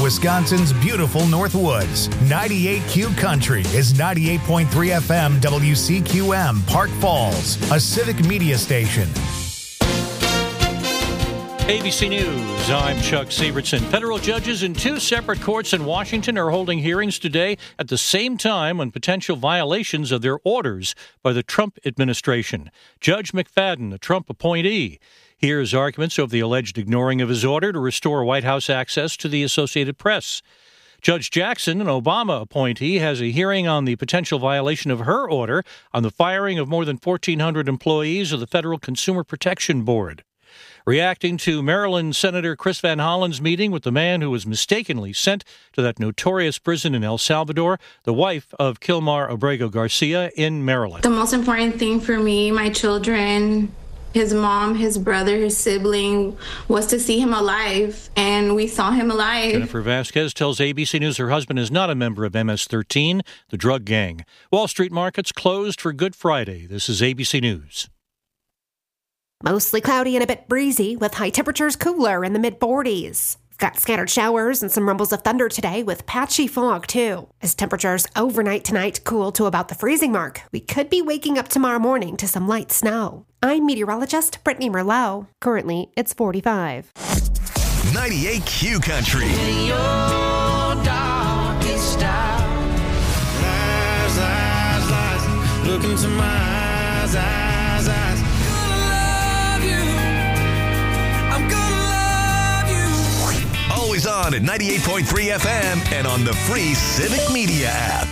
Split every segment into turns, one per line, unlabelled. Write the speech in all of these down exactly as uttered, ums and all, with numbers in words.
Wisconsin's beautiful Northwoods. ninety-eight Q Country is ninety-eight point three F M W C Q M, Park Falls, a civic media station.
A B C News, I'm Chuck Sievertson. Federal judges in two separate courts in Washington are holding hearings today at the same time on potential violations of their orders by the Trump administration. Judge McFadden, a Trump appointee, hears arguments over the alleged ignoring of his order to restore White House access to the Associated Press. Judge Jackson, an Obama appointee, has a hearing on the potential violation of her order on the firing of more than fourteen hundred employees of the Federal Consumer Protection Board. Reacting to Maryland Senator Chris Van Hollen's meeting with the man who was mistakenly sent to that notorious prison in El Salvador, the wife of Kilmar Abrego Garcia in Maryland.
The most important thing for me, my children, his mom, his brother, his sibling, was to see him alive, and we saw him alive.
Jennifer Vasquez tells A B C News her husband is not a member of M S thirteen, the drug gang. Wall Street markets closed for Good Friday. This is A B C News.
Mostly cloudy and a bit breezy, with high temperatures cooler in the mid forties. We've got scattered showers and some rumbles of thunder today with patchy fog, too. As temperatures overnight tonight cool to about the freezing mark, we could be waking up tomorrow morning to some light snow. I'm meteorologist Brittany Merlot. Currently, it's forty-five.
ninety-eight Q Country.
In your darkest hour. Lies, lies, lies. Look into my eyes, eyes, eyes.
Always on at ninety-eight point three F M and on the free Civic Media app.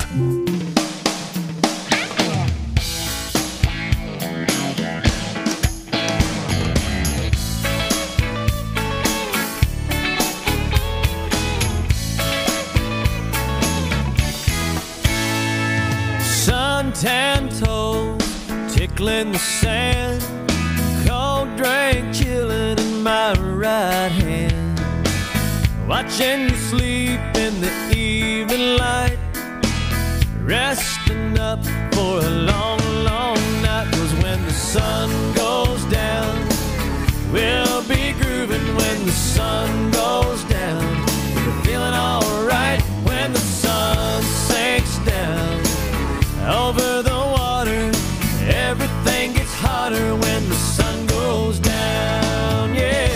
Suntan toes, tickling the sand, cold drink chilling in my right hand. Watching you sleep in the evening light, resting up for a long, long night. 'Cause when the sun goes down, we'll be grooving when the sun goes down. We're feeling alright when the sun sinks down. Over the water, everything gets hotter when the sun goes down, yeah.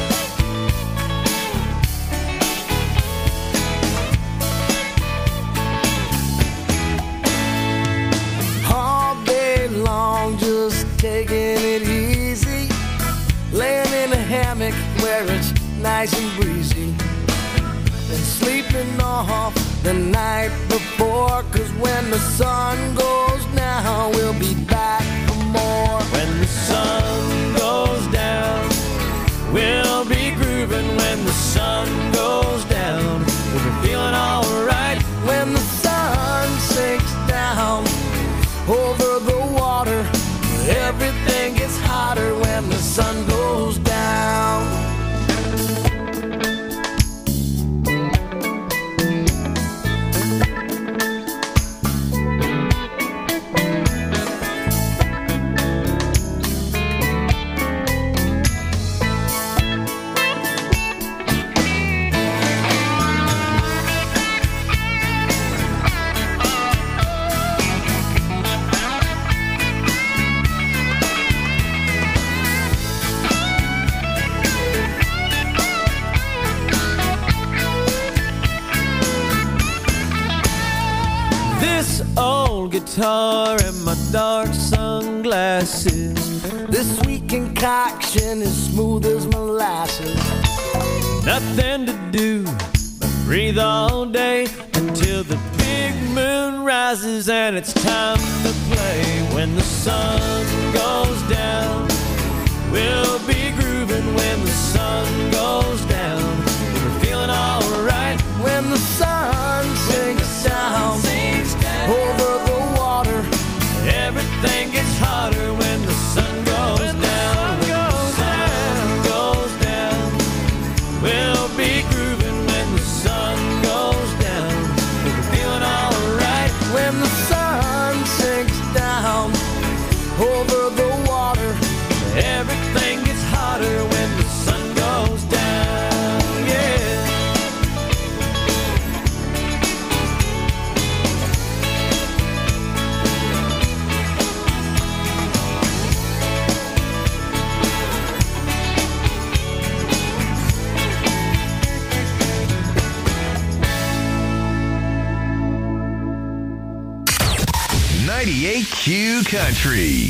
Just taking it easy, laying in a hammock where it's nice and breezy, and sleeping off the night before. 'Cause when the sun goes down, we'll be back for more. When the sun goes down, we'll be grooving. When the sun goes down, we'll be feeling alright. When the sun sinks down over the water, everything gets hotter when the sun goes down. Old guitar and my dark sunglasses, this sweet concoction is smooth as molasses. Nothing to do but breathe all day until the big moon rises and it's time to play. When the sun goes down, we'll be grooving. When the sun goes down, we're feeling alright. When the sun sinks down over the water, everything gets hotter when the sun goes when down. The sun goes down, goes down, we'll be grooving. When the sun goes down, we're feeling alright. When the sun sinks down over the water, everything gets hotter when the sun goes down, yeah.
Q Country.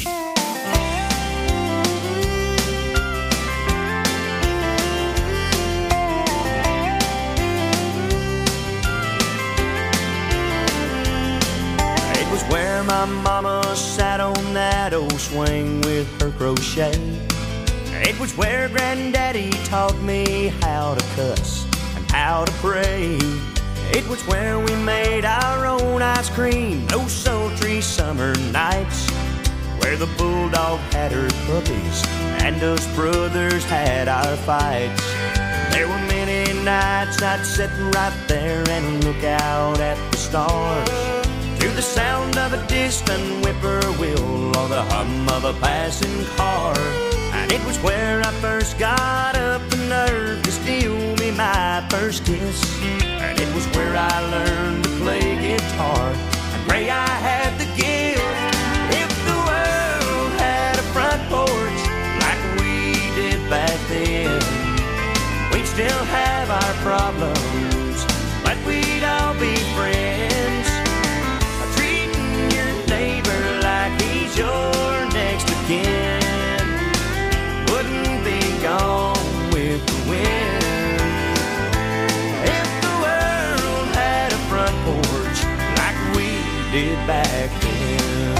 It was where my mama sat on that old swing with her crochet. It was where Granddaddy taught me how to cuss and how to pray. It was where we made our own ice cream those sultry summer nights, where the bulldog had her puppies and us brothers had our fights. There were many nights I'd sit right there and look out at the stars, to the sound of a distant whippoorwill or the hum of a passing car. And it was where I first got up the nerve to steal me my first kiss. And it was where I learned to play guitar and pray I had the gift. If the world had a front porch like we did back then, we'd still have our problems, but we'd all be friends. Treating your neighbor like he's your next of kin wouldn't be gone with the wind. If the world had a front porch like we did back then.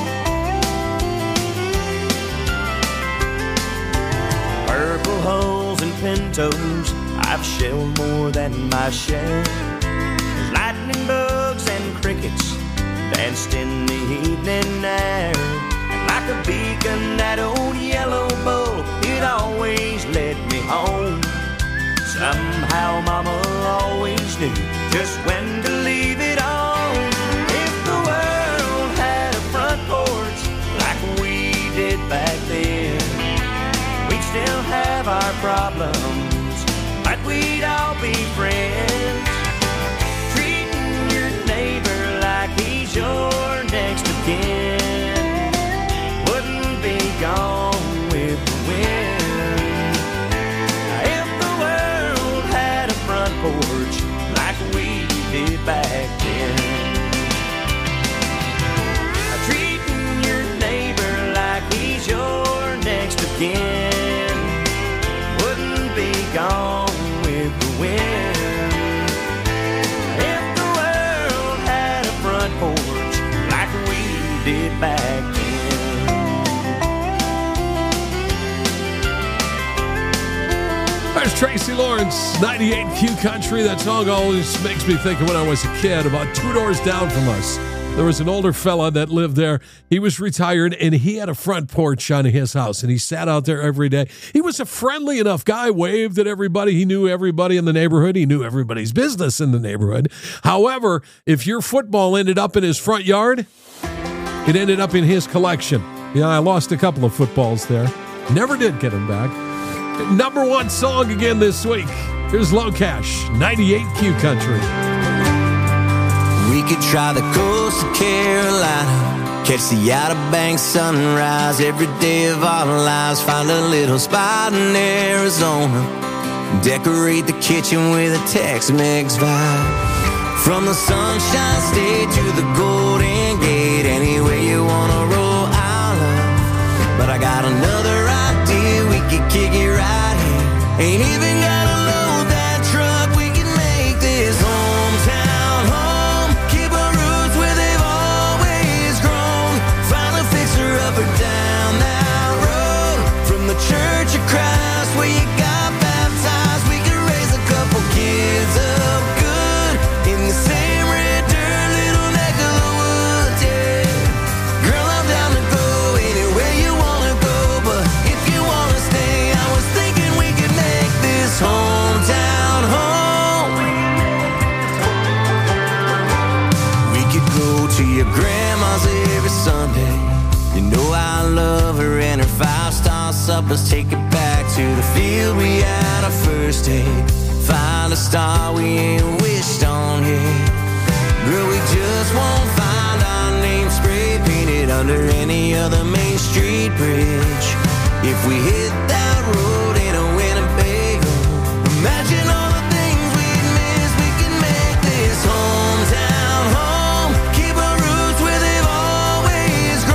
Purple hulls and pintos, I've shelled more than my share. There's lightning bugs and crickets danced in the evening air. And like a beacon, that old yellow bull, it always led me home. Somehow Mama always knew just when to leave it on. If the world had a front porch like we did back then, we'd still have our problems, but we'd all be friends. Treating your neighbor like he's your next of kin wouldn't be gone with the wind. If the world had a front porch like we did back then, treating your neighbor like he's your next of kin wouldn't be gone with the wind. If the world had a front porch like we did back then.
There's Tracy Lawrence, ninety-eight Q Country. That song always makes me think of when I was a kid. About two doors down from us, there was an older fella that lived there. He was retired, and he had a front porch on his house, and he sat out there every day. He was a friendly enough guy, waved at everybody. He knew everybody in the neighborhood. He knew everybody's business in the neighborhood. However, if your football ended up in his front yard, it ended up in his collection. Yeah, I lost a couple of footballs there. Never did get them back. Number one song again this week. Here's Low Cash, ninety-eight Q Country.
We could try the coast of Carolina, catch the Outer Banks sunrise every day of our lives. Find a little spot in Arizona, decorate the kitchen with a Tex-Mex vibe. From the Sunshine State to the Golden Gate, anywhere you wanna roll, I love. But I got another idea, we could kick it right here. Ain't even gotta load that truck, we can make this hometown home. Keep our roots where they've always grown. Find a fixer-upper down that road. From the Church of Christ where you got baptized, we could raise a couple kids up good in the same red dirt little neck of the woods, yeah. Girl, I'm down to go anywhere you wanna go, but if you wanna stay, I was thinking we could make this hometown home. We could go to your grandma's every Sunday. You know I love her and her five-star suppers. Take it back to the field we had our first date. Find a star we ain't wished on yet. Girl, we just won't find our name spray painted under any other Main Street bridge. If we hit that road in a Winnebago, imagine all the things we'd miss. We can make this hometown home. Keep our roots where they've always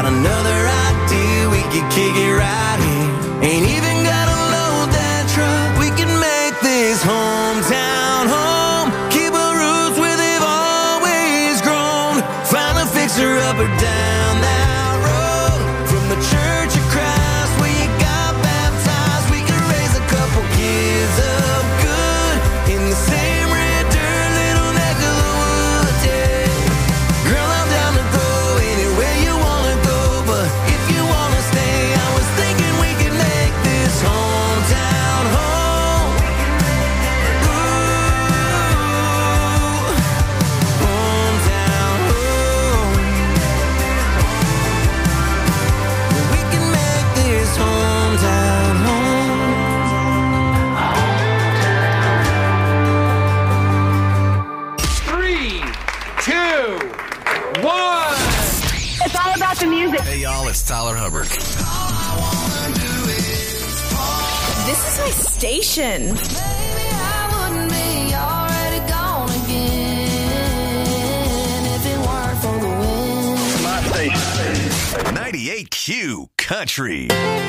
another idea, we could kick it right here. Ain't even gotta load that truck, we can make this hometown home. Keep our roots where they've always grown. Find a fixer up or down that road. From the Church of Christ where you got baptized, we can raise a couple kids up good in the same red dirt little neck of the woods, yeah. Girl, I'm down to go anywhere you wanna go, but if you wanna stay, I was thinking we could make this hometown home. Ooh, hometown home. We can make this hometown home.
Three, two, one.
It's all about the music.
Hey, y'all, it's Tyler Hubbard.
This is my station.
Maybe I wouldn't be already gone again if it weren't for the wind.
My station. ninety-eight Q Country.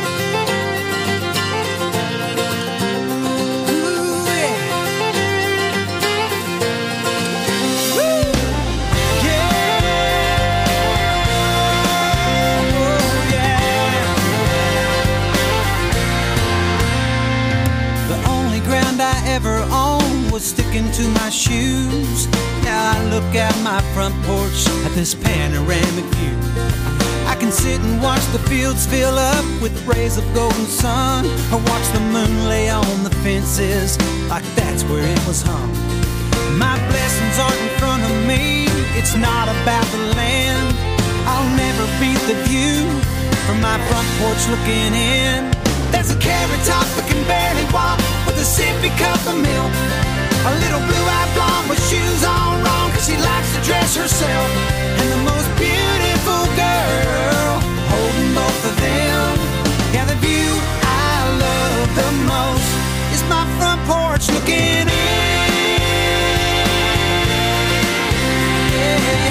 The only ground I ever owned was sticking to my shoes. Now I look out my front porch at this panoramic view. I can sit and watch the fields fill up with rays of golden sun, or watch the moon lay on the fences like that's where it was hung. My blessings aren't in front of me, it's not about the land. I'll never beat the view from my front porch looking in. There's a carrot top that can barely walk with a sippy cup of milk. A little blue-eyed blonde with shoes on wrong, cause she likes to dress herself. And the most beautiful girl holding both of them. Yeah, the view I love the most is my front porch looking in. Yeah,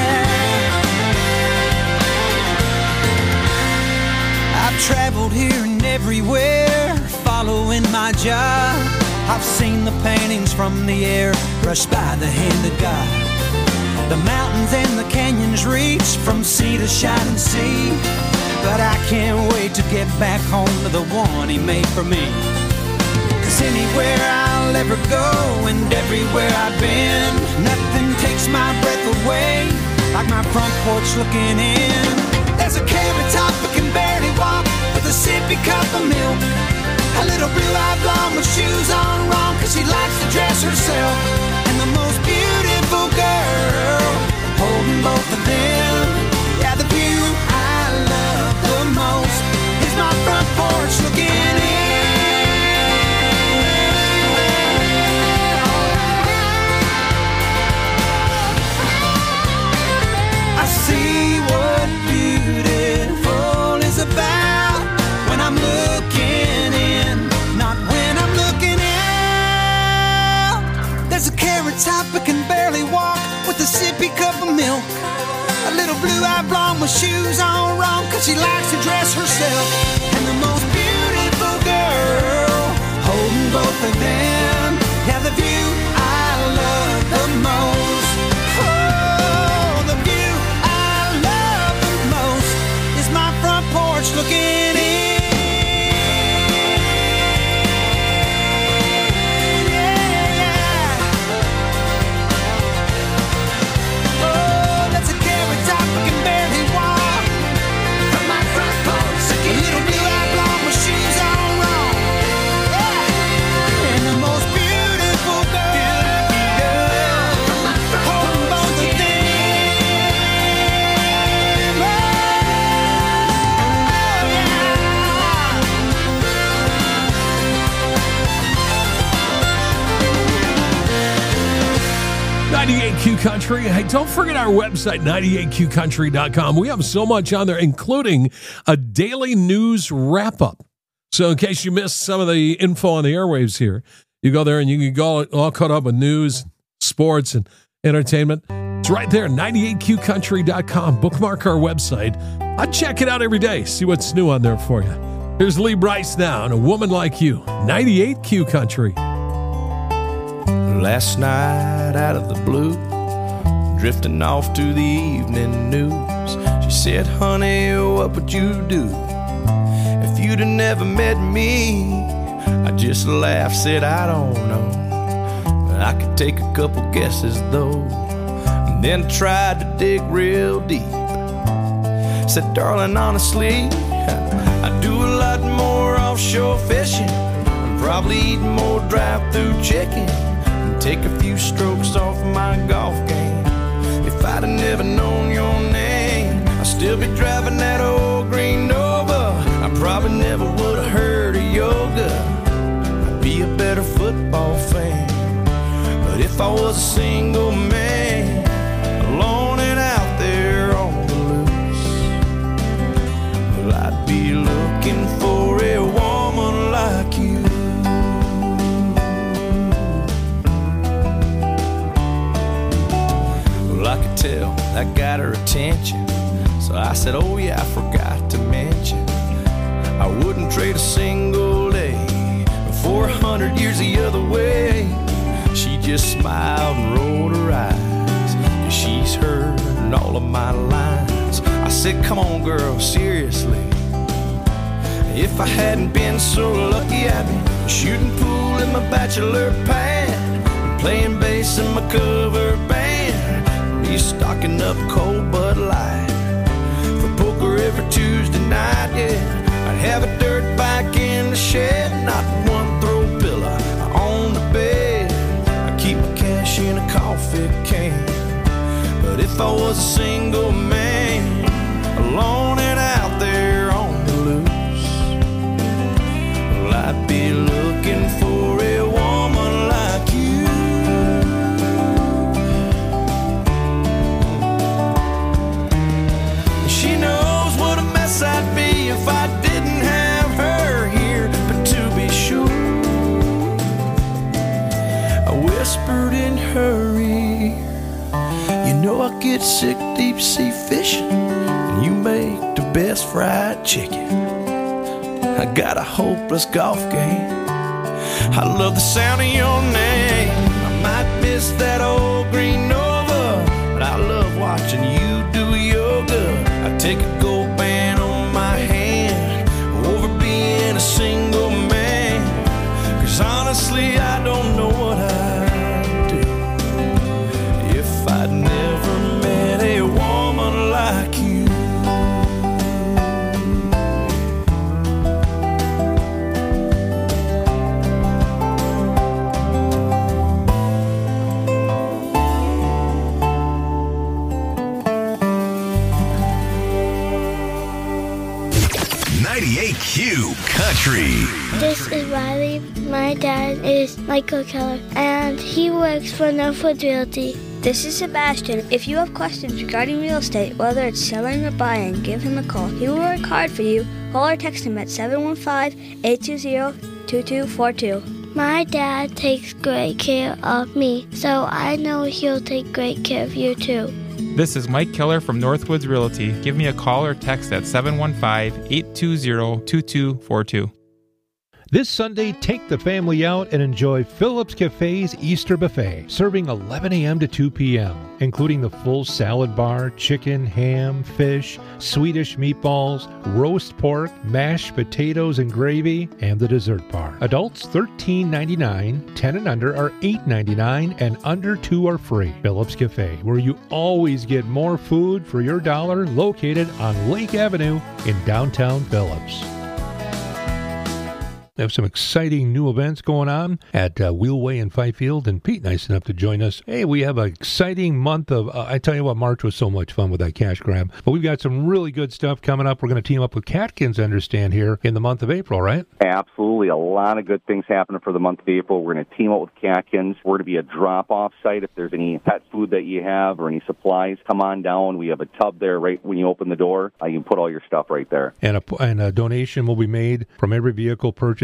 yeah. I've traveled here and everywhere, following my job. I've seen the paintings from the air, brushed by the hand of God. The mountains and the canyons reach from sea to shining sea. But I can't wait to get back home to the one he made for me. Cause anywhere I'll ever go and everywhere I've been, nothing takes my breath away like my front porch looking in. There's a carrot top that can barely walk with a sippy cup of milk. A little blue-eyed blonde with shoes on wrong, cause she likes to dress herself. And the most beautiful girl holding both of them. Yeah, the view I love the most is my front porch looking in. I see what beautiful is about when I'm looking in, not when I'm looking out. There's a carrot top that can barely walk with a sippy cup of milk. A little blue-eyed blonde with shoes on wrong, cause she likes to dress herself. And the most beautiful girl holding both of them. Yeah, the view I love the most. Oh, the view I love the most is my front porch looking in.
ninety-eight Q Country. Hey, don't forget our website, ninety-eight Q country dot com. We have so much on there, including a daily news wrap-up. So in case you missed some of the info on the airwaves here, you go there and you can go all caught up with news, sports, and entertainment. It's right there, ninety-eight Q country dot com. Bookmark our website. I check it out every day, see what's new on there for you. Here's Lee Brice now, and A Woman Like You, ninety-eight Q Country.
Last night out of the blue, drifting off to the evening news, she said, honey, what would you do if you'd have never met me? I just laughed, said, I don't know, but I could take a couple guesses though. And then tried to dig real deep. Said, darling, honestly, I do a lot more offshore fishing, and probably eat more drive-through chicken, and take a few strokes off my golf game. If I'd have never known your name, I'd still be driving that old green Nova. I probably never would have heard of yoga. I'd be a better football fan. But if I was a single man, alone and out there on the loose, well, I'd be looking for a woman like you. Well, I could tell that got her attention, so I said, oh yeah, I forgot to mention, I wouldn't trade a single day for a hundred years the other way. She just smiled and rolled her eyes, 'cause she's heard all of my lines. I said, come on girl, seriously, if I hadn't been so lucky, I'd be shooting pool in my bachelor pad, and playing bass in my cover band, be stocking up cold Bud Light for poker every Tuesday night, yeah. I'd have a dirt bike in the shed, not one throw pillow on the bed. I keep my cash in a coffee can. But if I was a single man, alone and out there on the loose, well, I'd be looking for a woman like you. She knows what a mess I'd be if I didn't have her here. But to be sure, I whispered in her ear, you know I get sick deep sea fishing, and you make the best fried chicken. I got a hopeless golf game, I love the sound of your name. I might miss that old green Nova, but I love watching you do yoga. I take a gold band on my hand over being a single man, 'cause honestly I don't know what I'd do if I'd never met a woman like you.
ninety-eight Q Country.
This is Riley. My dad is Michael Keller, and he works for Northwood Realty.
This is Sebastian. If you have questions regarding real estate, whether it's selling or buying, give him a call. He will work hard for you. Call or text him at seven one five, eight two zero, two two four two.
My dad takes great care of me, so I know he'll take great care of you too.
This is Mike Keller from Northwoods Realty. Give me a call or text at seven one five, eight two zero, two two four two.
This Sunday, take the family out and enjoy Phillips Cafe's Easter Buffet, serving eleven a.m. to two p.m., including the full salad bar, chicken, ham, fish, Swedish meatballs, roast pork, mashed potatoes and gravy, and the dessert bar. Adults thirteen ninety-nine, ten and under are eight ninety-nine, and under two are free. Phillips Cafe, where you always get more food for your dollar, located on Lake Avenue in downtown Phillips. We have some exciting new events going on at uh, Wheelway in Fifield, and Pete, nice enough to join us. Hey, we have an exciting month of, uh, I tell you what, March was so much fun with that cash grab, but we've got some really good stuff coming up. We're going to team up with Catkins, I understand, here in the month of April, right?
Absolutely. A lot of good things happening for the month of April. We're going to team up with Catkins. We're going to be a drop-off site. If there's any pet food that you have or any supplies, come on down. We have a tub there right when you open the door. Uh, you can put all your stuff right there.
And a, and a donation will be made from every vehicle purchase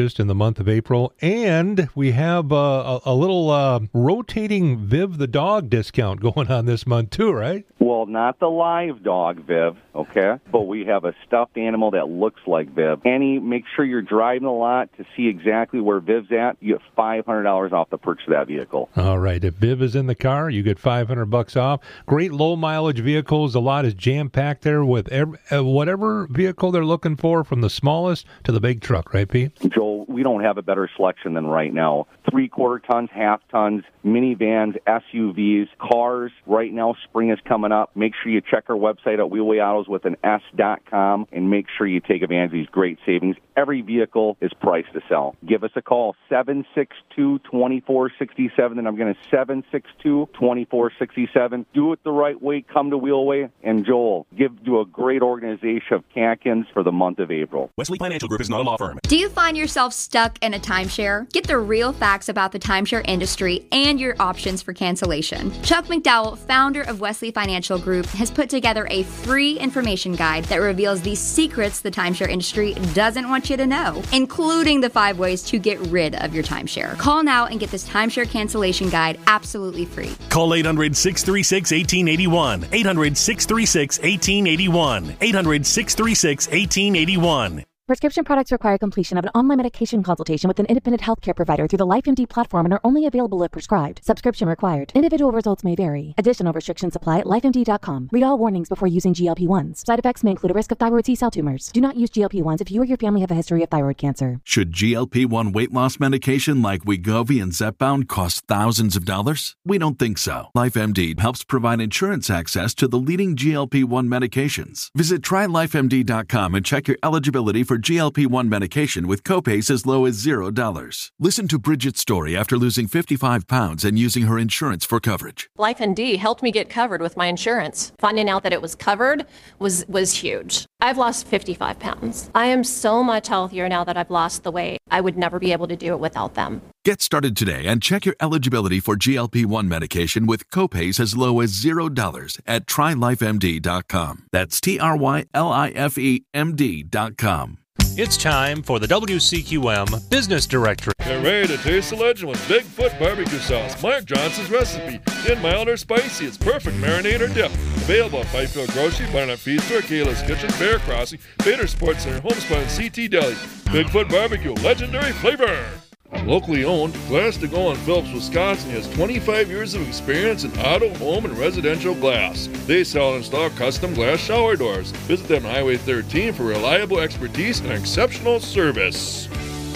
purchased in the month of April. And we have uh, a, a little uh, rotating Viv the dog discount going on this month too, right?
Well, not the live dog, Viv, okay? But we have a stuffed animal that looks like Viv. Annie, make sure you're driving a lot to see exactly where Viv's at. You get five hundred dollars off the purchase of that vehicle.
All right. If Viv is in the car, you get five hundred bucks off. Great low-mileage vehicles. The lot is jam-packed there with every, uh, whatever vehicle they're looking for, from the smallest to the big truck, right, Pete?
Joel, we don't have a better selection than right now. Three-quarter tons, half-tons, minivans, S U Vs, cars. Right now, spring is coming up. Make sure you check our website at Wheelway Autos with an S dot com and make sure you take advantage of these great savings. Every vehicle is priced to sell. Give us a call, seven six two, two four six seven, and I'm going to seven six two, two four six seven. Do it the right way. Come to Wheelway. And Joel, give to a great organization of Katkins for the month of April.
Wesley Financial Group is not a law firm.
Do you find yourself stuck in a timeshare? Get the real facts about the timeshare industry and your options for cancellation. Chuck McDowell, founder of Wesley Financial Group, has put together a free information guide that reveals the secrets the timeshare industry doesn't want you to know, including the five ways to get rid of your timeshare. Call now and get this timeshare cancellation guide absolutely free.
Call eight hundred, six three six, one eight eight one. eight hundred, six three six, one eight eight one. eight hundred, six three six, one eight eight one.
Prescription products require completion of an online medication consultation with an independent healthcare provider through the LifeMD platform and are only available if prescribed. Subscription required. Individual results may vary. Additional restrictions apply at life M D dot com. Read all warnings before using G L P one s. Side effects may include a risk of thyroid T-cell tumors. Do not use G L P one s if you or your family have a history of thyroid cancer.
Should G L P one weight loss medication like Wegovy and Zepbound cost thousands of dollars? We don't think so. LifeMD helps provide insurance access to the leading G L P one medications. Visit try life M D dot com and check your eligibility for G L P one medication with copays as low as zero dollars. Listen to Bridget's story after losing fifty-five pounds and using her insurance for coverage.
LifeMD helped me get covered with my insurance. Finding out that it was covered was, was huge. I've lost fifty-five pounds. I am so much healthier now that I've lost the weight. I would never be able to do it without them.
Get started today and check your eligibility for G L P one medication with copays as low as zero dollars at try life M D dot com. That's T R Y L I F E M D dot com.
It's time for the W C Q M Business Directory.
Get ready to taste the legend with Bigfoot barbecue sauce. Mark Johnson's recipe. In mild or spicy, it's perfect marinade or dip. Available at Fifield Grocery, Barnett Feed Store, Kayla's Kitchen, Bear Crossing, Bader Sports Center, Homespun, and C T Deli. Bigfoot barbecue, legendary flavor. Locally owned, Glass to Go in Phillips, Wisconsin has twenty-five years of experience in auto, home, and residential glass. They sell and install custom glass shower doors. Visit them on Highway thirteen for reliable expertise and exceptional service.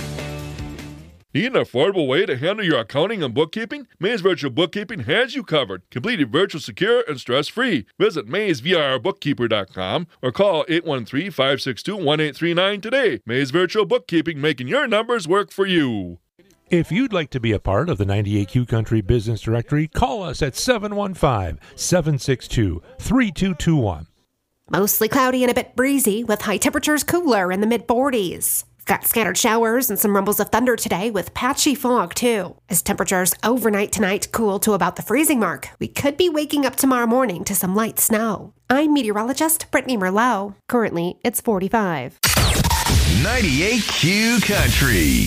Need an affordable way to handle your accounting and bookkeeping? Maze Virtual Bookkeeping has you covered. Completely virtual, secure, and stress-free. Visit maze v r bookkeeper dot com or call eight one three, five six two, one eight three nine today. Maze Virtual Bookkeeping, making your numbers work for you.
If you'd like to be a part of the ninety-eight Q Country Business Directory, call us at seven one five, seven six two, three two two one.
Mostly cloudy and a bit breezy with high temperatures cooler in the mid forties. We've got scattered showers and some rumbles of thunder today with patchy fog too. As temperatures overnight tonight cool to about the freezing mark, we could be waking up tomorrow morning to some light snow. I'm meteorologist Brittany Merlot. Currently, it's forty-five.
ninety-eight Q Country.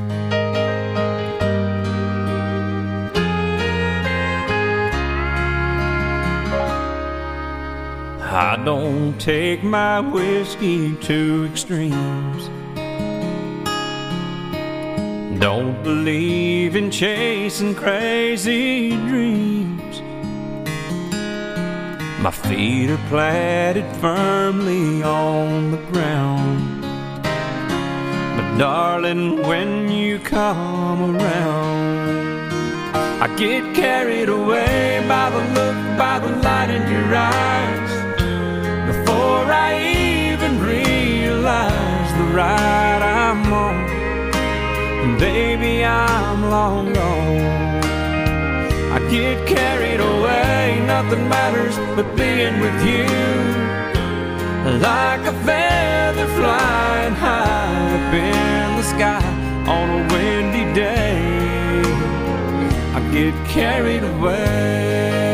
I don't take my whiskey to extremes. Don't believe in chasing crazy dreams. My feet are planted firmly on the ground. But darling, when you come around, I get carried away by the look, by the light in your eyes. Before I even realize the ride I'm on, and baby, I'm long gone. I get carried away, nothing matters but being with you. Like a feather flying high up in the sky on a windy day, I get carried away.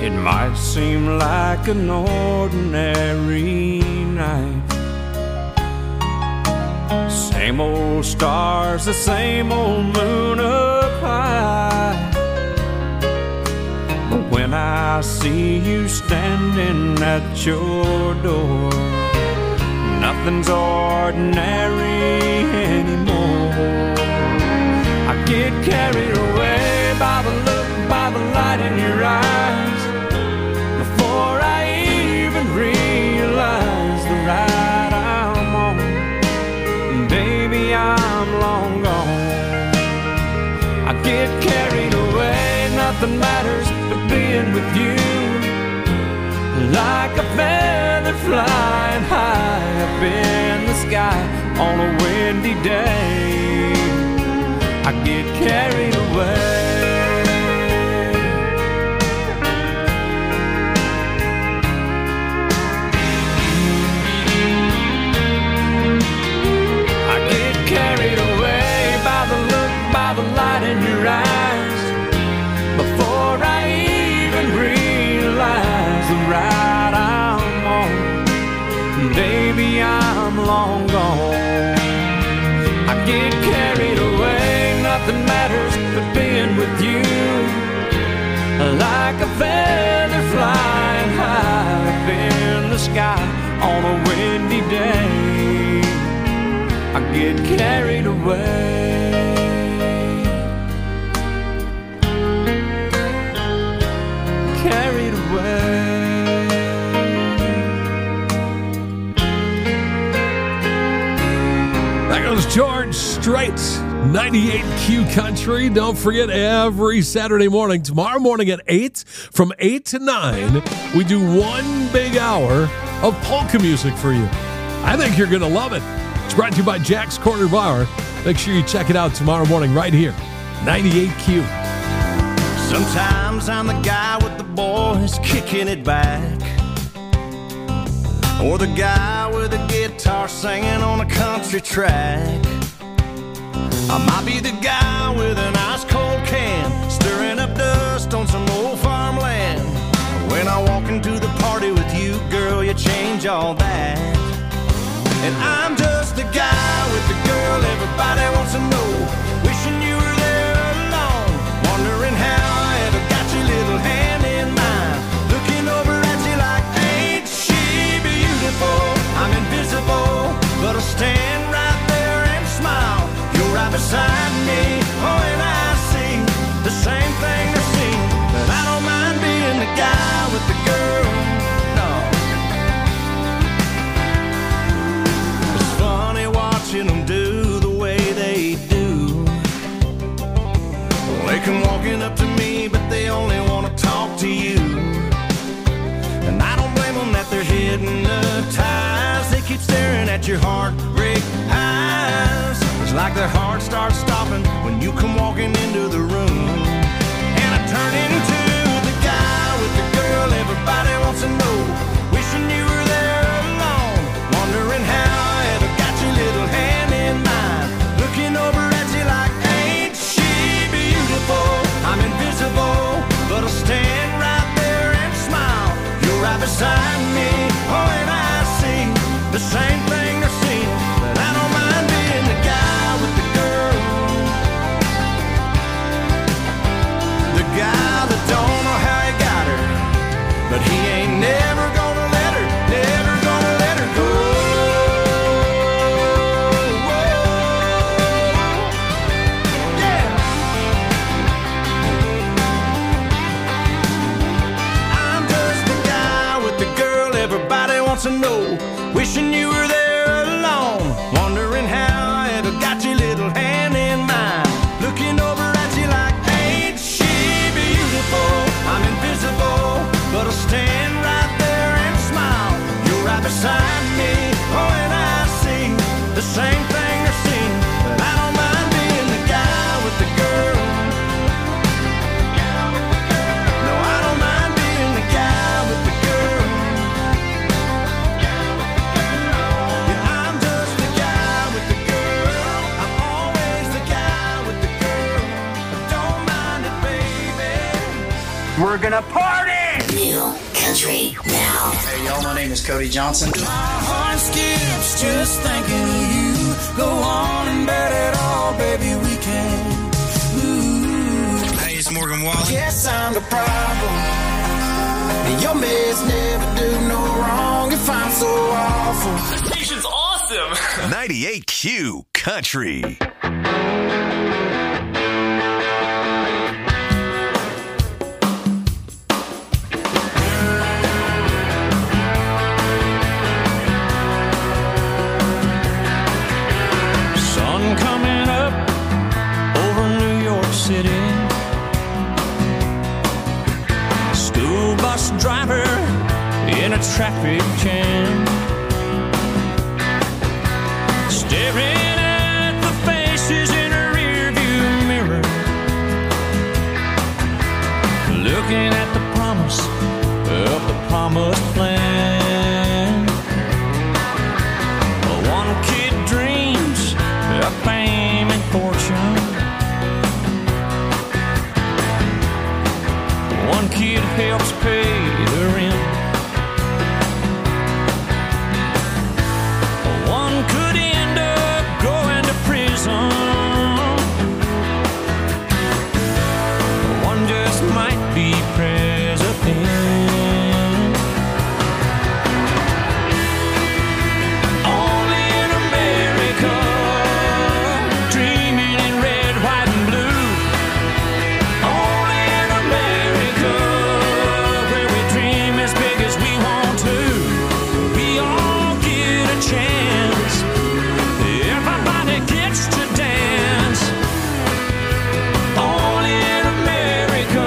It might seem like an ordinary night. Same old stars, the same old moon up high. But when I see you standing at your door, nothing's ordinary anymore. I get carried away by the look, by the light in your eyes, before I even realize the ride I'm on. Baby, I'm long gone. I get carried away, nothing matters but being with you. Like a feather flying high up in the sky on a windy day, I get carried away. I get carried away by the look, by the light in your eyes, before I even realize the ride I'm on. Baby, I'm long gone. I get carried away, nothing matters but being with you. Like a feather flying high up in the sky on a windy day, I get carried away. Carried away.
That goes George Strait, ninety-eight Q Country. Don't forget, every Saturday morning, tomorrow morning at eight, from eight to nine, we do one big hour of polka music for you. I think you're going to love it. It's brought to you by Jack's Corner Bar. Make sure you check it out tomorrow morning right here, ninety-eight Q.
Sometimes I'm the guy with the boys kicking it back, or the guy with a guitar singing on a country track. I might be the guy with an ice cold can, stirring up dust on some old farmland. When I walk into the party with you, girl, you change all that. And I'm just the guy with the girl everybody wants to know, wishing you were there alone, wondering how I ever got your little hand in mine, looking over at you like, ain't she beautiful? I'm invisible, but I'll stand right there and smile. You're right beside me, oh, and I see the same thing they're seeing, but I don't mind being the guy with the girl, no. It's funny watching them do the way they do. They come walking up to me, but they only want to talk to you. And I don't blame them that they're hypnotized. They keep staring at your heartbreak eyes. It's like their heart starts stopping when you come walking into the room. And I turn into the guy with the girl everybody wants to know, wishing you were there alone, wondering how I ever got your little hand in mine, looking over at you like, ain't she beautiful? I'm invisible, but I'll stand right there and smile. You're right beside me, oh, and I see the same thing they're seeing, but I don't mind being the guy with the girl, the guy that don't know how he got her, but he ain't never gonna let her, never gonna let her go. Yeah. I'm just the guy with the girl everybody wants to know, wishing you were there alone, wondering how I ever got your little hand in mine, looking over at you like, ain't she beautiful? I'm invisible, but I'll stand right there and smile. You're right beside me, oh, and I see the same thing they're seeing, but I don't mind being the guy with the girl. No, I don't mind being the guy with the girl.
Hey, y'all, my name is Cody Johnson.
My heart skips just thinking of you. Go on and bet it all, baby, we can. Ooh.
Hey, it's Morgan Wallen.
Guess I'm the problem. And your meds never do no wrong if I'm so awful.
This station's awesome. ninety-eight Q Country.
Sun coming up over New York City. School bus driver in a traffic jam, staring at the faces in a rearview mirror, looking at the promise of the promised land. One kid dreams of fame and fortune. One kid helps pay the rent. One could end up going to prison. One just might be president. Only in America, dreaming in red, white, and blue. Only in America, where we dream as big as we want to. We all get a chance. Everybody gets to dance. Only in America.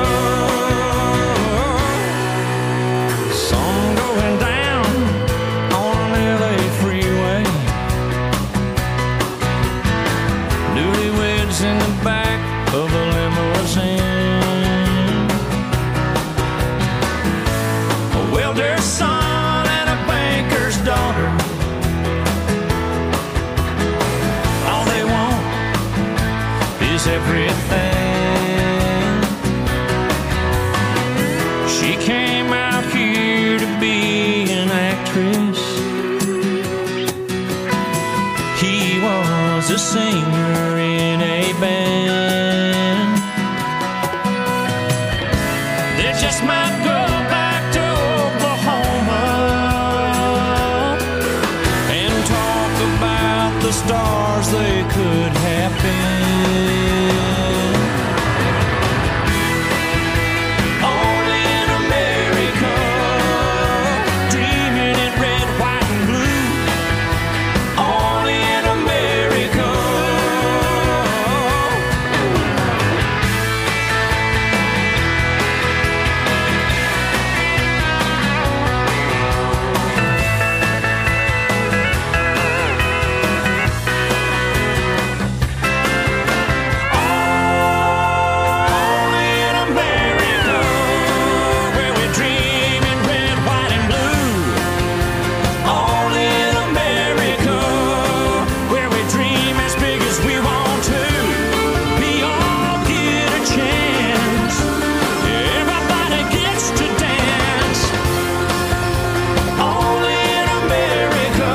Sun going down on L A freeway. Newlyweds in the back of a limousine. A welder's son and a banker's daughter. All they want is everything. She came out here to be an actress. He was a singer in a band. They just might go back to Oklahoma and talk about the stars they could have been. Only in America, dreaming in red, white, and blue. Only in America. Only in America, where we dream in red, white, and blue. Only in America, where we dream as big as we want to. We all get a chance. Everybody gets to dance. Only in America.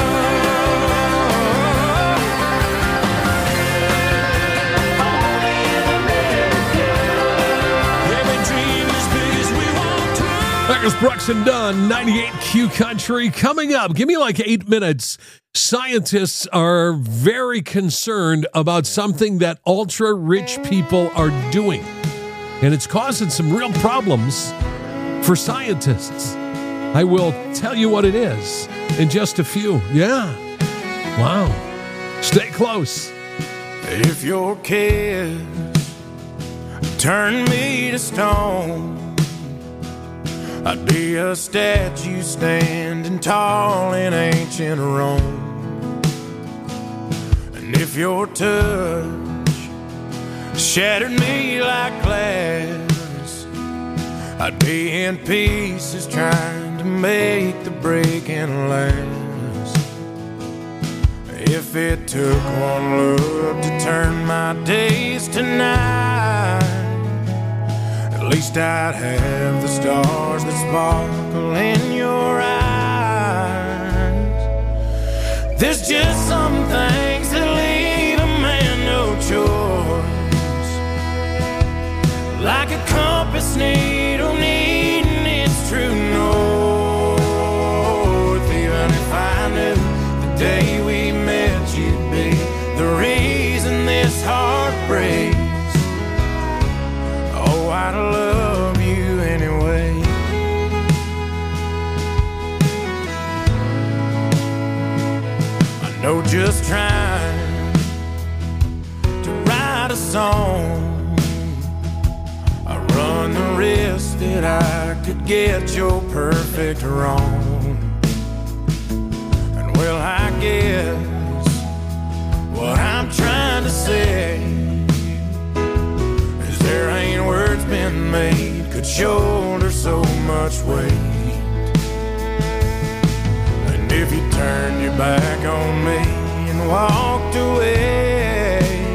Only in America, where we dream as big as we want to.
That was Brooks and Dunn, ninety-eight Q Country. Coming up, give me like eight minutes. Scientists are very concerned about something that ultra-rich people are doing. And it's causing some real problems for scientists. I will tell you what it is in just a few. Yeah. Wow. Stay close.
If your kiss turned me to stone, I'd be a statue standing tall in ancient Rome. And if your touch shattered me like glass, I'd be in pieces trying to make the breaking last. If it took one look to turn my days to night, at least I'd have the stars that sparkle in your eyes. There's just some things that leave a man no choice, like a compass needle needing its true north. Even if I knew the day we met you'd be the reason this heart breaks, oh, I'd love you anyway. I know just trying to write a song, I run the risk that I could get your perfect wrong. And well, I guess what I'm trying to say is there ain't words been made could shoulder so much weight. And if you turned your back on me and walked away,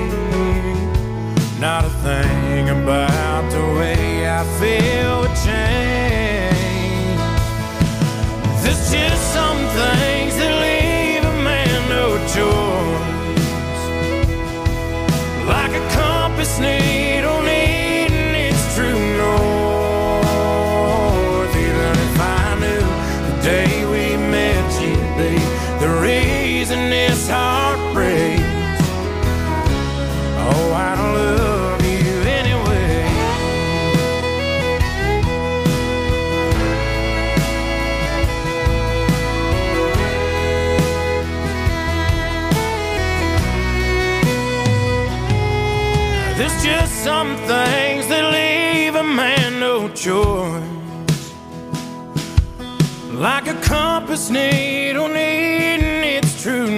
not a thing about the way I feel would change. There's just some things that leave a man no choice, like a compass needle needing its true north. Even if I knew the day we met you'd be the reason this heart breaks, oh, I'd love you anyway. There's just some things that leave a man no choice, like a compass needle needing its true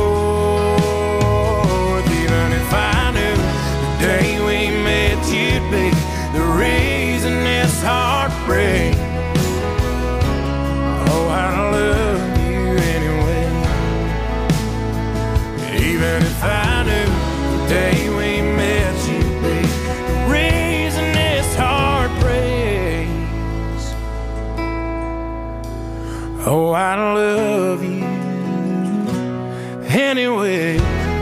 north. Even if I knew the day we met you'd be the reason this heart breaks, oh, I'd love you anyway. Even if I knew the day we met you'd be the reason this heart breaks, oh, I'd love you anyway.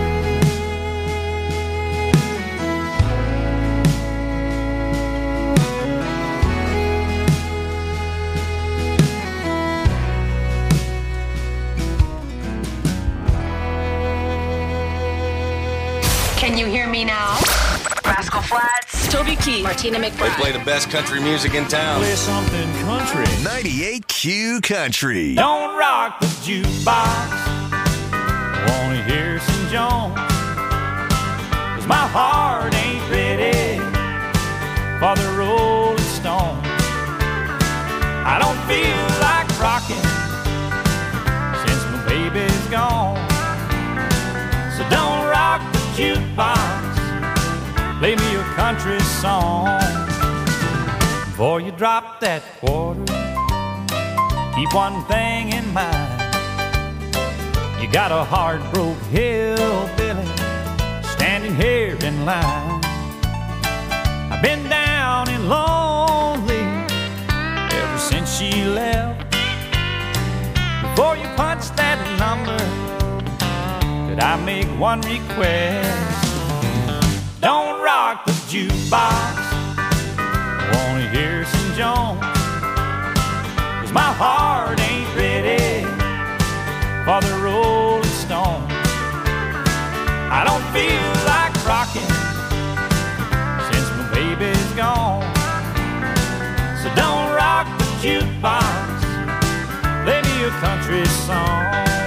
Can you hear me now? Rascal Flatts, Toby Keith, Martina
They
McBride.
play the best country music in town.
Play something country.
ninety-eight Q Country.
Don't rock the jukebox, wanna hear some Jones, 'cause my heart ain't ready for the Rolling Stones. I don't feel like rocking since my baby's gone. So don't rock the jukebox, play me a country song. Before you drop that quarter, keep one thing in mind. You got a heart-broke hillbilly standing here in line. I've been down and lonely ever since she left. Before you punch that number, could I make one request? Don't rock the jukebox, I wanna hear some Jones, 'cause my heart ain't ready for the Rolling Stones. I don't feel like rocking since my baby's gone. So don't rock the jukebox, play me a country song.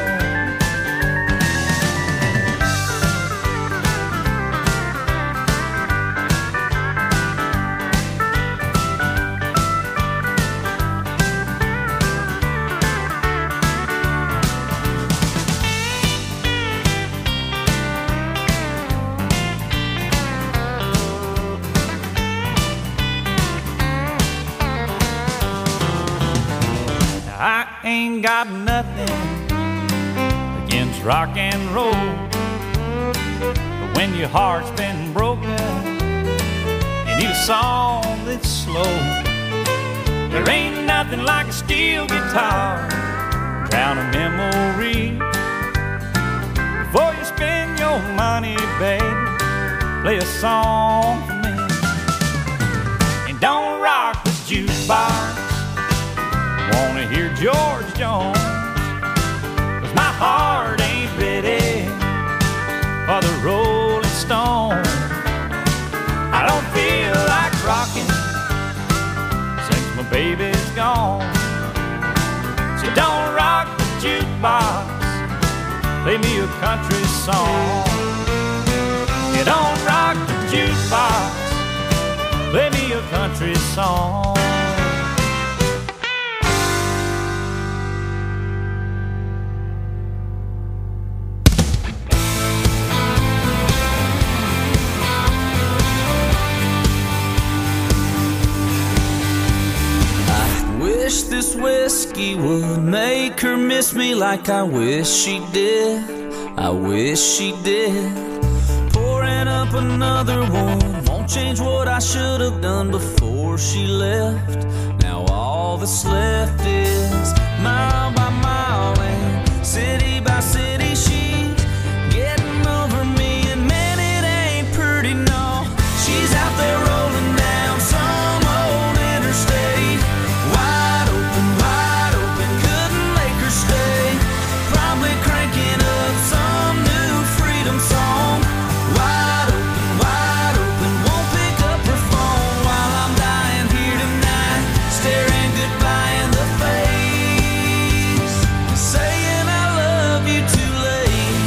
I ain't got nothing against rock and roll, but when your heart's been broken, you need a song that's slow. There ain't nothing like a steel guitar, drown a memory. play a song for me. And don't rock the jukebox, wanna hear George Jones, 'cause my heart ain't ready for the Rolling Stone. I don't feel like rocking since my baby's gone. So don't rock the jukebox, play me a country song. You don't rock the jukebox, play me a country song.
Wish this whiskey would make her miss me like I wish she did. I wish she did. Pouring up another one won't change what I should have done before she left. Now all that's left is mile by mile and city by city. She getting over me, and man, it ain't pretty, no. She's out there rolling down some old interstate. Wide open, wide open, couldn't make her stay. Probably cranking up some new freedom song. Wide open, wide open, won't pick up her phone while I'm dying here tonight, staring goodbye in the face, saying I love you too late,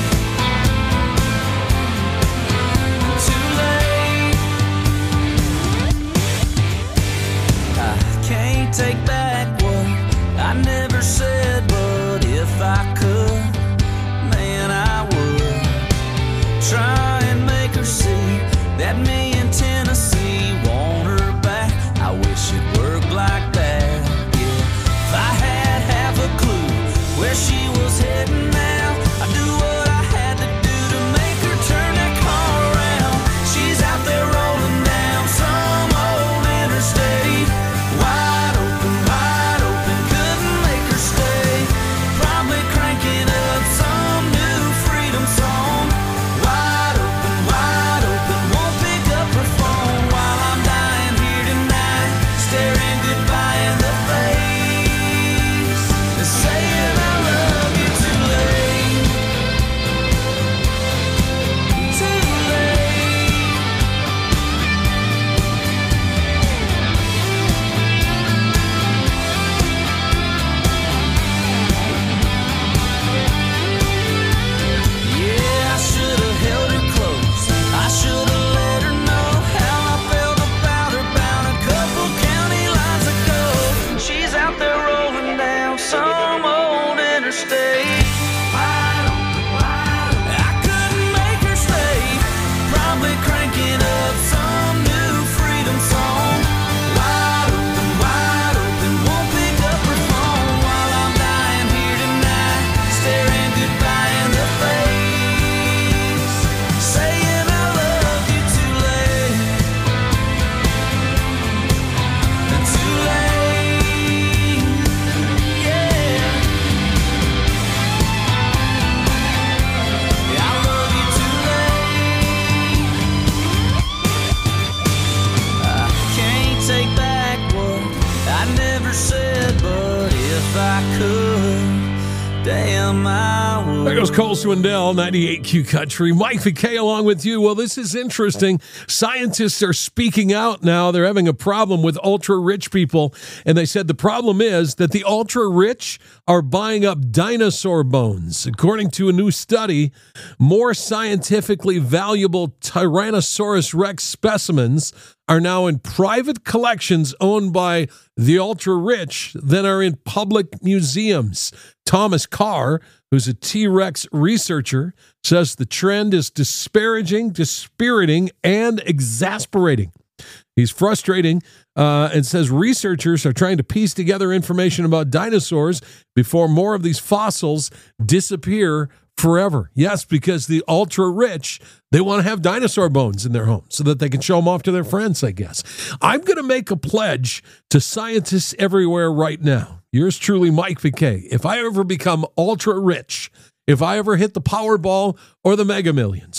too late. I can't take back what I never said, but if I could, man, I would try and make her see that me in Tennessee want her back. I wish it worked like that, yeah. If I had half a clue where she was heading now, I'd do what I had to do to make her turn that car around. She's out there rolling down some old interstate. Wide open, wide open, couldn't make her stay. Probably cranking up some new freedom song. Wide open, wide open, won't pick up her phone while I'm dying here tonight, staring goodbye in the face, and saying I love you too late, too late. Yeah, I should have held her close. I should have let her know how I felt about her bound a couple county lines ago. She's out there rolling down some old interstate. Wide open, wide open. I couldn't make her stay. Probably cranking up some new freedom song. Wide open, wide open, won't pick up her phone while I'm dying here tonight, staring goodbye in the face, saying I love you too late, too late, yeah. I love you too late. I can't take back what I never said, but if I could, damn, I would.
There goes Cole Swindell, ninety-eight Q Country. Mike McKay along with you. Well, this is interesting. Scientists are speaking out now. They're having a problem with ultra-rich people. And they said the problem is that the ultra-rich are buying up dinosaur bones. According to a new study, more scientifically valuable Tyrannosaurus Rex specimens are now in private collections owned by the ultra-rich than are in public museums. Thomas Carr, who's a T-Rex researcher, says the trend is disparaging, dispiriting, and exasperating. He's frustrating uh, and says researchers are trying to piece together information about dinosaurs before more of these fossils disappear forever. Yes, because the ultra-rich, they want to have dinosaur bones in their home so that they can show them off to their friends, I guess. I'm going to make a pledge to scientists everywhere right now. Yours truly, Mike McKay. If I ever become ultra-rich, if I ever hit the Powerball or the Mega Millions,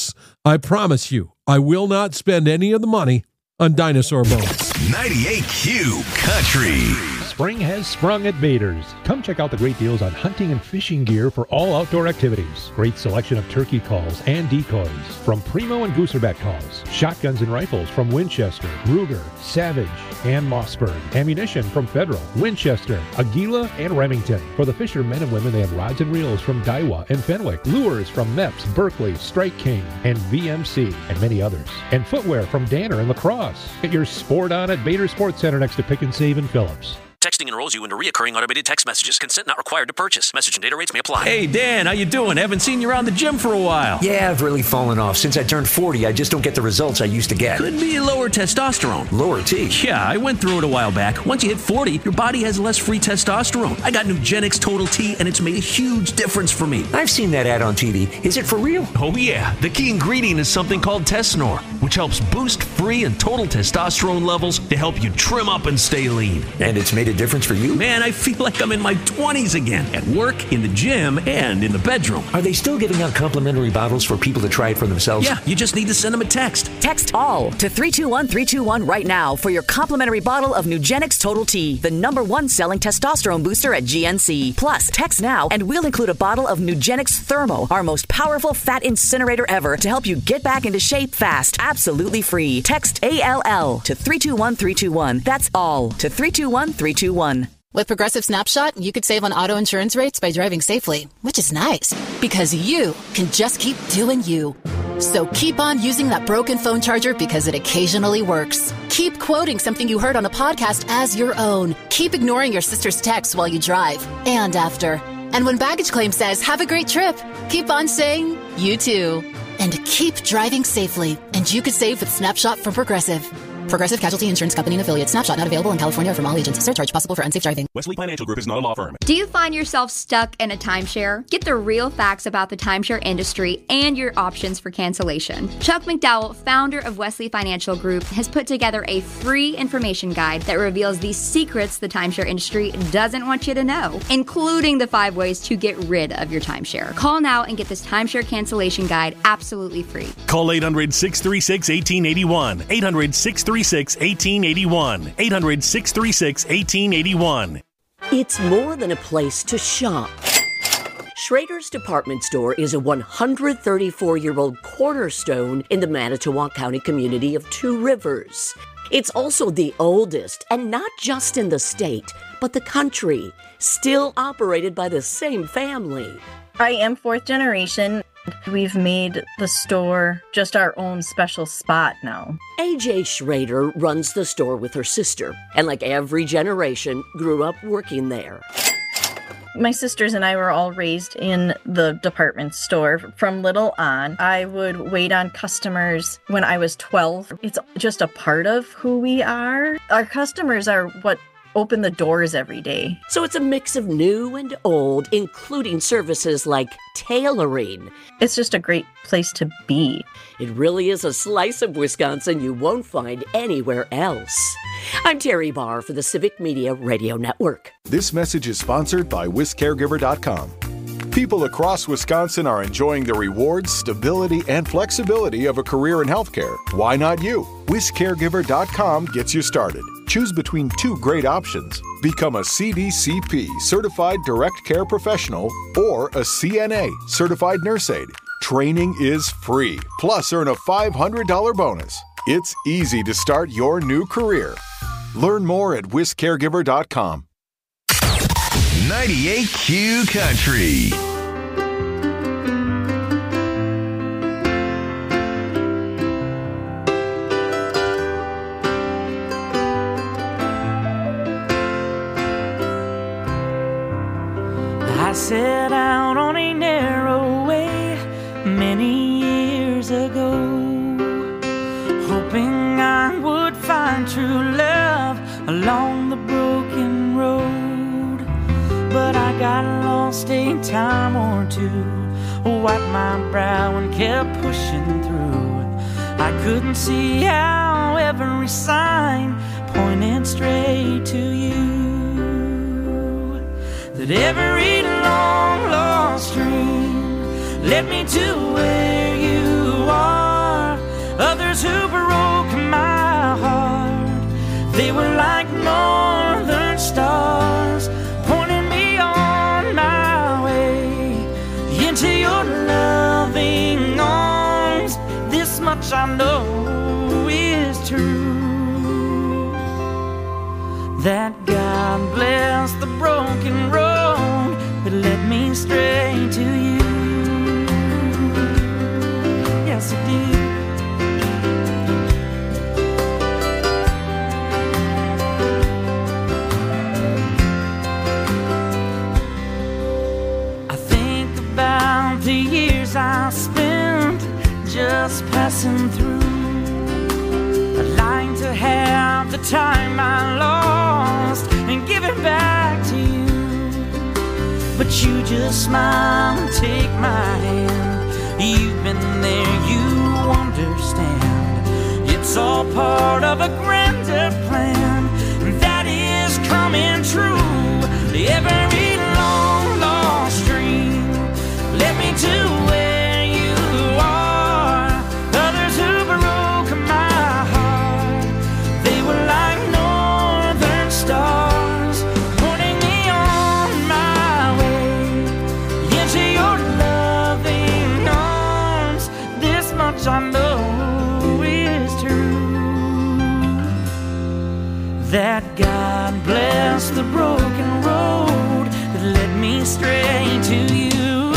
I promise you, I will not spend any of the money on dinosaur bones.
ninety-eight Q Country.
Spring has sprung at Bader's. Come check out the great deals on hunting and fishing gear for all outdoor activities. Great selection of turkey calls and decoys from Primo and Gooserback calls. Shotguns and rifles from Winchester, Ruger, Savage, and Mossberg. Ammunition from Federal, Winchester, Aguila, and Remington. For the fishermen and women, they have rods and reels from Daiwa and Fenwick. Lures from Mepps, Berkeley, Strike King, and V M C, and many others. And footwear from Danner and Lacrosse. Get your sport on at Bader Sports Center next to Pick and Save in Phillips.
Texting enrolls you into recurring automated text messages. Consent not required to purchase. Message and data rates may apply.
Hey, Dan, how you doing? Haven't seen you around the gym for a while.
Yeah, I've really fallen off. Since I turned forty, I just don't get the results I used to get.
Could be lower testosterone.
Lower T?
Yeah, I went through it a while back. Once you hit forty, your body has less free testosterone. I got Nugenix Total T, and it's made a huge difference for me.
I've seen that ad on T V. Is it for real?
Oh, yeah. The key ingredient is something called Tesnor, which helps boost free and total testosterone levels to help you trim up and stay lean.
And it's made a difference for you?
Man, I feel like I'm in my twenties again, at work, in the gym, and in the bedroom.
Are they still giving out complimentary bottles for people to try it for themselves?
Yeah, you just need to send them a text.
Text ALL to three two one three two one right now for your complimentary bottle of Nugenix Total T, the number one selling testosterone booster at G N C. Plus, text now and we'll include a bottle of Nugenix Thermo, our most powerful fat incinerator ever, to help you get back into shape fast, absolutely free. Text A L L to three two one three two one. That's ALL to three two one three two one.
With Progressive Snapshot, you could save on auto insurance rates by driving safely, which is nice because you can just keep doing you. So keep on using that broken phone charger because it occasionally works. Keep quoting something you heard on a podcast as your own. Keep ignoring your sister's texts while you drive and after. And when baggage claim says, have a great trip, keep on saying, you too. And keep driving safely. And you could save with Snapshot from Progressive. Progressive Casualty Insurance Company and Affiliates. Snapshot not available in California or from all agents. Surcharge possible for unsafe driving.
Wesley Financial Group is not a law firm.
Do you find yourself stuck in a timeshare? Get the real facts about the timeshare industry and your options for cancellation. Chuck McDowell, founder of Wesley Financial Group, has put together a free information guide that reveals the secrets the timeshare industry doesn't want you to know, including the five ways to get rid of your timeshare. Call now and get this timeshare cancellation guide absolutely free.
Call eight hundred, six three six, one eight eight one. eight hundred, six three six, one eight eight one. eight hundred, six three six, one eight eight one.
It's more than a place to shop. Schrader's Department Store is a one hundred thirty-four-year-old cornerstone in the Manitowoc County community of Two Rivers. It's also the oldest, and not just in the state, but the country, still operated by the same family.
I am fourth generation. We've made the store just our own special spot now.
A J Schrader runs the store with her sister, and like every generation, grew up working there.
My sisters and I were all raised in the department store from little on. I would wait on customers when I was twelve. It's just a part of who we are. Our customers are what open the doors every day.
So it's a mix of new and old, including services like tailoring.
It's just a great place to be.
It really is a slice of Wisconsin you won't find anywhere else. I'm Terry Barr for the Civic Media Radio Network.
This message is sponsored by Wis Caregiver dot com. People across Wisconsin are enjoying the rewards, stability, and flexibility of a career in healthcare. Why not you? Wis Caregiver dot com gets you started. Choose between two great options. Become a C D C P, Certified Direct Care Professional, or a C N A, Certified Nurse Aide. Training is free, plus earn a five hundred dollars bonus. It's easy to start your new career. Learn more at Wis Caregiver dot com.
ninety-eight Q Country.
I set out on a narrow way many years ago, hoping I would find true love along the broken road. But I got lost a time or two, wiped my brow and kept pushing through. I couldn't see how every sign pointed straight to you, that every long lost dream led me to where you are. others who broke my heart. They were like northern stars, pointing me on my way into your loving arms. This much I know is true, that God bless the broken road that led me straight to you. Yes, it did. I think about the years I spent just passing through. I'd like to have the time I lost and give it back to you, but you just smile and take my hand. You've been there, you understand. It's all part of a grander plan that is coming true. Every long lost dream led me to where you are. Others who broke my heart, they were like northern stars, pointing me on my way into your loving arms. This much I know is true, that God bless the broken road that led me straight to you.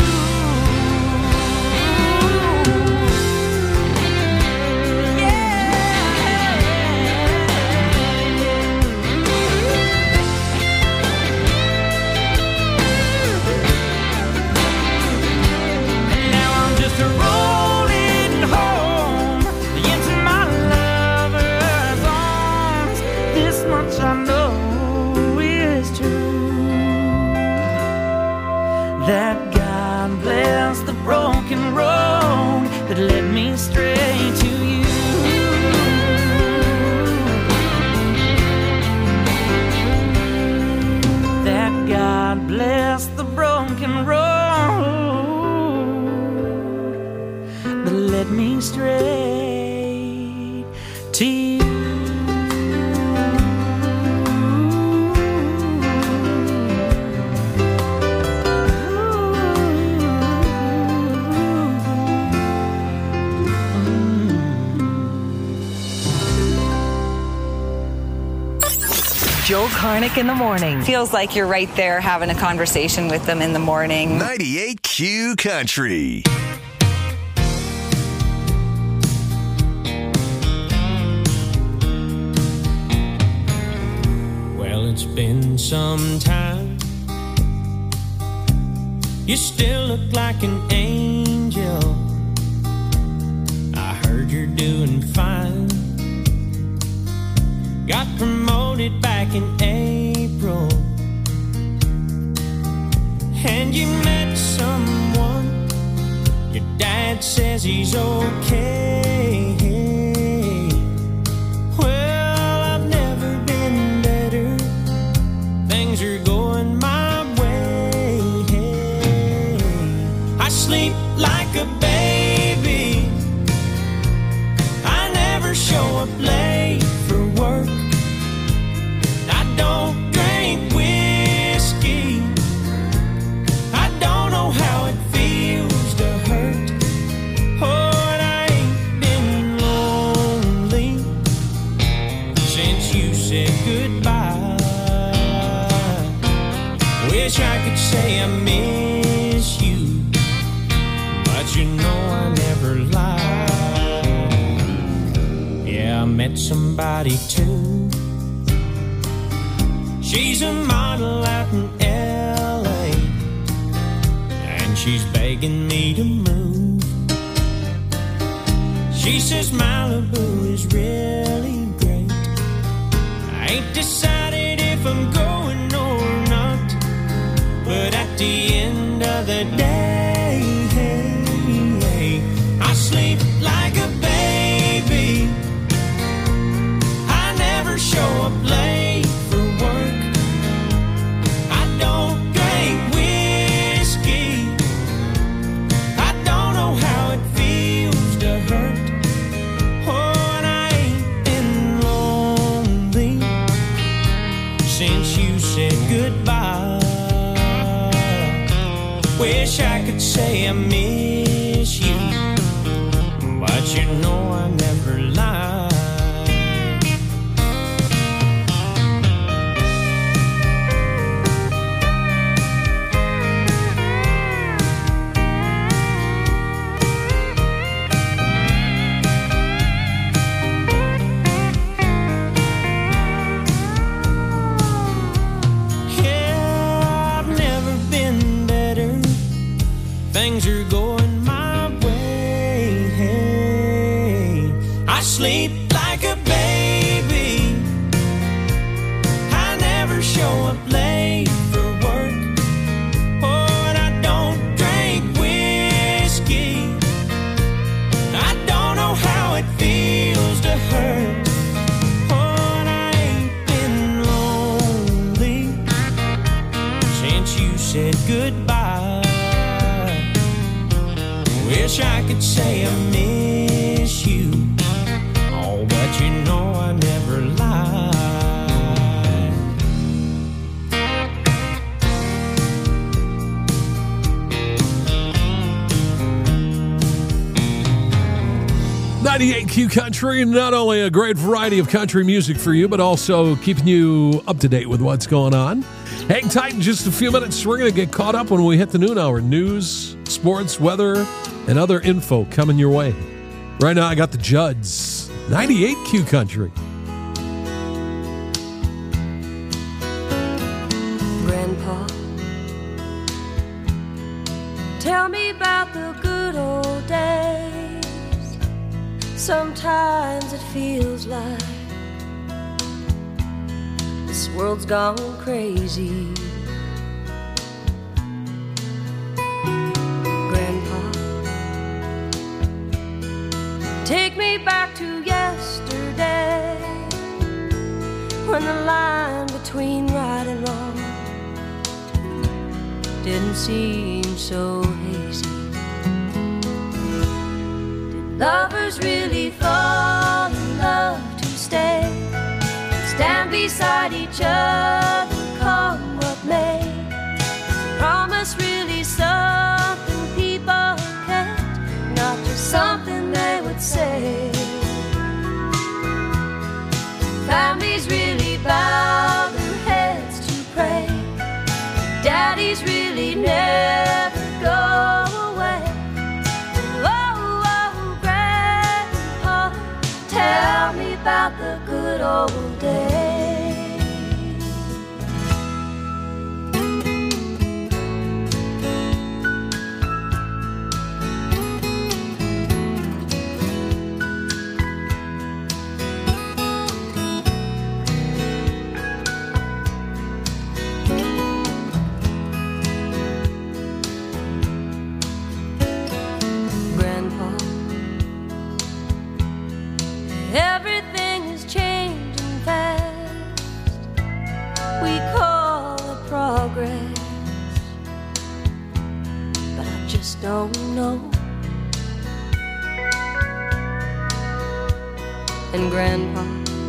That God bless the broken road that led me straight to you. That God bless the broken road that led me straight to you.
Joe Karnick in the morning. Feels like you're right there having a conversation with them in the morning.
ninety-eight Q Country.
Well, it's been some time. You still look like an angel. I heard you're doing fine. Got promoted back in April, and you met someone. Your dad says he's okay. Well, I've never been better. Things are going my way. I sleep like a baby. I never show up late for work. I don't drink whiskey. I don't know how it feels to hurt. Oh, and I ain't been lonely since you said goodbye. Wish I could say I miss you, but you know I never lie. Yeah, I met somebody too. She's a model out in L A, and she's begging me to move. She says Malibu is really great. I ain't decided if I'm going or not, but at the end of the day, I sleep like a baby. I never show up late for work. I don't drink whiskey. I don't know how it feels to hurt. Oh, Wish I could say I miss you, but you know I never lie. Things are going my way. I sleep like a baby. I never show up late for work. Oh, and I don't drink whiskey. I don't know how it feels to hurt. Oh, and I ain't been lonely since you said goodbye. Wish I could say I miss you, oh, but you know I never lie.
ninety-eight Q Country, not only a great variety of country music for you, but also keeping you up to date with what's going on. Hang tight in just a few minutes. We're going to get caught up when we hit the noon hour. News, sports, weather, and other info coming your way. Right now, I got the Judds. ninety-eight Q Country.
Grandpa, tell me about the good old days. Sometimes it feels like this world's gone crazy. Grandpa, take me back to yesterday, when the line between right and wrong didn't seem so hazy. Did lovers really fall in love to stay and stand beside each other, come what may? Is promise really something people kept, not just something they would say? Families really bow their heads to pray. Daddies really never go away. Oh, oh, Grandpa, tell me about the good old days. Everything is changing fast. We call it progress, but I just don't know. And Grandpa,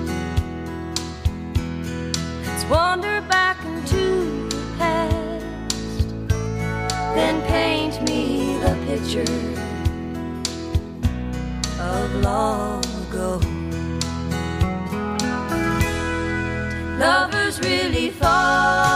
let's wander back into the past, then paint me the picture of long ago. Lovers really fall